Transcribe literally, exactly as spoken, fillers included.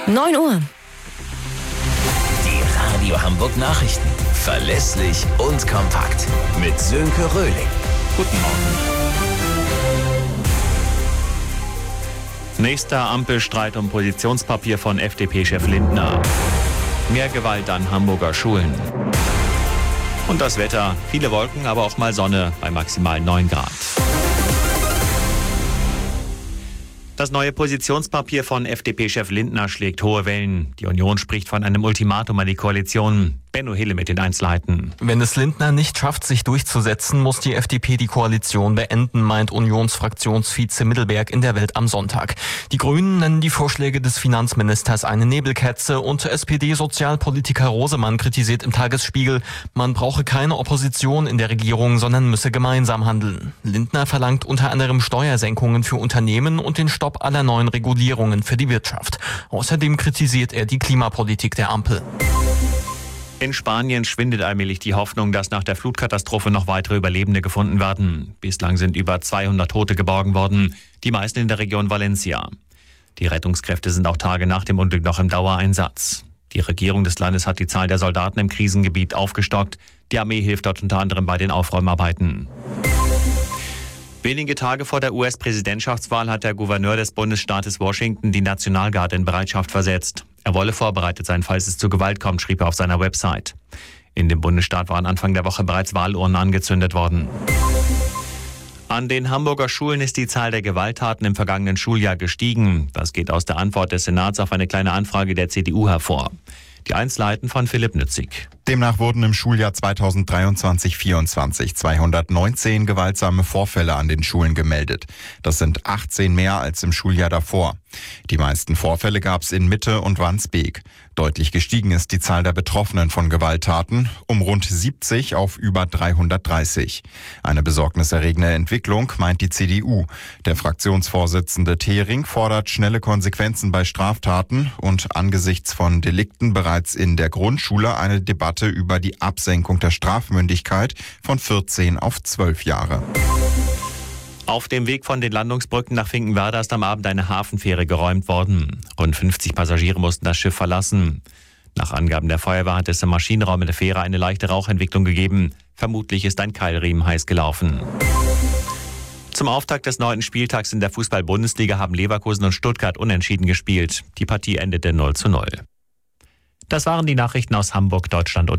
neun Uhr. Die Radio Hamburg Nachrichten. Verlässlich und kompakt. Mit Sönke Röhling. Guten Morgen. Nächster Ampelstreit um Positionspapier von F D P-Chef Lindner. Mehr Gewalt an Hamburger Schulen. Und das Wetter. Viele Wolken, aber auch mal Sonne bei maximal neun Grad. Das neue Positionspapier von F D P-Chef Lindner schlägt hohe Wellen. Die Union spricht von einem Ultimatum an die Koalition. Benno Hille mit den Einzelheiten. Wenn es Lindner nicht schafft, sich durchzusetzen, muss die F D P die Koalition beenden, meint Unionsfraktionsvize Middelberg in der Welt am Sonntag. Die Grünen nennen die Vorschläge des Finanzministers eine Nebelkerze und S P D-Sozialpolitiker Rosemann kritisiert im Tagesspiegel, man brauche keine Opposition in der Regierung, sondern müsse gemeinsam handeln. Lindner verlangt unter anderem Steuersenkungen für Unternehmen und den Stopp aller neuen Regulierungen für die Wirtschaft. Außerdem kritisiert er die Klimapolitik der Ampel. In Spanien schwindet allmählich die Hoffnung, dass nach der Flutkatastrophe noch weitere Überlebende gefunden werden. Bislang sind über zweihundert Tote geborgen worden, die meisten in der Region Valencia. Die Rettungskräfte sind auch Tage nach dem Unglück noch im Dauereinsatz. Die Regierung des Landes hat die Zahl der Soldaten im Krisengebiet aufgestockt. Die Armee hilft dort unter anderem bei den Aufräumarbeiten. Wenige Tage vor der U S-Präsidentschaftswahl hat der Gouverneur des Bundesstaates Washington die Nationalgarde in Bereitschaft versetzt. Er wolle vorbereitet sein, falls es zu Gewalt kommt, schrieb er auf seiner Website. In dem Bundesstaat waren Anfang der Woche bereits Wahlurnen angezündet worden. An den Hamburger Schulen ist die Zahl der Gewalttaten im vergangenen Schuljahr gestiegen. Das geht aus der Antwort des Senats auf eine kleine Anfrage der C D U hervor. Die Einzelheiten von Philipp Nützig. Demnach wurden im Schuljahr zweitausenddreiundzwanzig vierundzwanzig zweihundertneunzehn gewaltsame Vorfälle an den Schulen gemeldet. Das sind achtzehn mehr als im Schuljahr davor. Die meisten Vorfälle gab es in Mitte und Wandsbek. Deutlich gestiegen ist die Zahl der Betroffenen von Gewalttaten um rund siebzig auf über dreihundertdreißig. Eine besorgniserregende Entwicklung, meint die C D U. Der Fraktionsvorsitzende Thering fordert schnelle Konsequenzen bei Straftaten und angesichts von Delikten bereits in der Grundschule eine Debatte über die Absenkung der Strafmündigkeit von vierzehn auf zwölf Jahre. Auf dem Weg von den Landungsbrücken nach Finkenwerder ist am Abend eine Hafenfähre geräumt worden. Rund fünfzig Passagiere mussten das Schiff verlassen. Nach Angaben der Feuerwehr hat es im Maschinenraum in der Fähre eine leichte Rauchentwicklung gegeben. Vermutlich ist ein Keilriemen heiß gelaufen. Zum Auftakt des neunten Spieltags in der Fußball-Bundesliga haben Leverkusen und Stuttgart unentschieden gespielt. Die Partie endete null zu null. Das waren die Nachrichten aus Hamburg, Deutschland und